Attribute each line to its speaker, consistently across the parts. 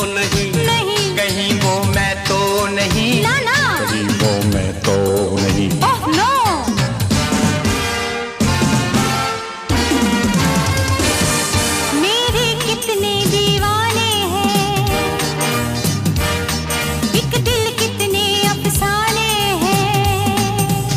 Speaker 1: नहीं,
Speaker 2: नहीं,
Speaker 1: कहीं वो मैं तो नहीं,
Speaker 2: ना ना,
Speaker 1: कहीं वो मैं तो नहीं।
Speaker 2: Oh no. मेरे कितने दीवाने हैं, एक दिल कितने अफसाने हैं।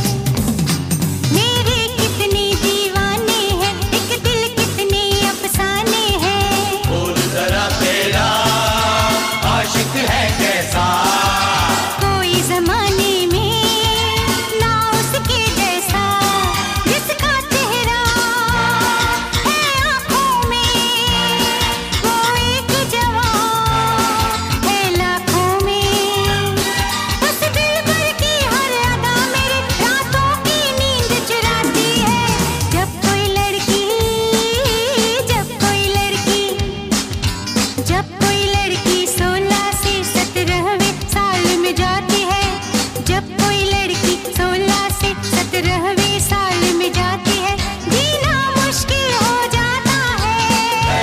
Speaker 2: मेरे कितने दीवाने हैं, एक दिल कितने अफसाने हैं।
Speaker 1: बोल जरा तेरा आशिक है कैसा,
Speaker 2: कोई ज़माने में ना उसके जैसा, जिसका चेहरा है आँखों में, वो एक जवान है लाखों में। उस दिलबर की हर अदा मेरे रातों की नींद चुराती है। जब कोई लड़की, जब कोई लड़की, जब कोई लड़की 16 से 17वें साल में जाती है, जब कोई लड़की 16 से 17वें साल में जाती है, जीना मुश्किल हो जाता है,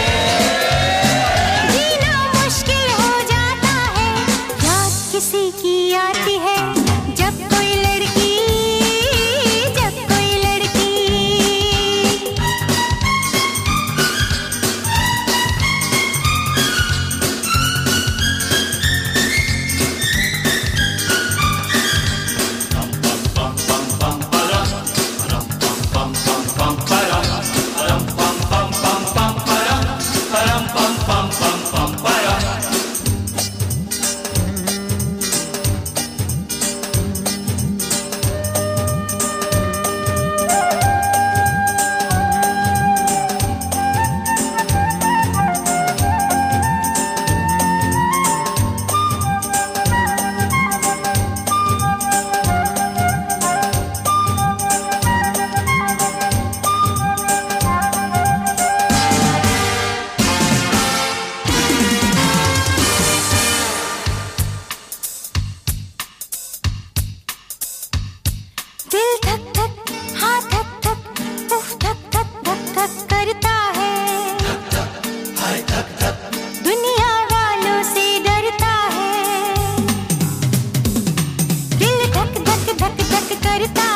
Speaker 2: जीना मुश्किल हो जाता है। याद किसी की आती है, जब कोई लड़की, जब कोई लड़की। दिल धक धक, हाँ धक धक, उफ धक धक धक धक करता है, दुनिया वालों से डरता है। दिल धक धक धक धक करता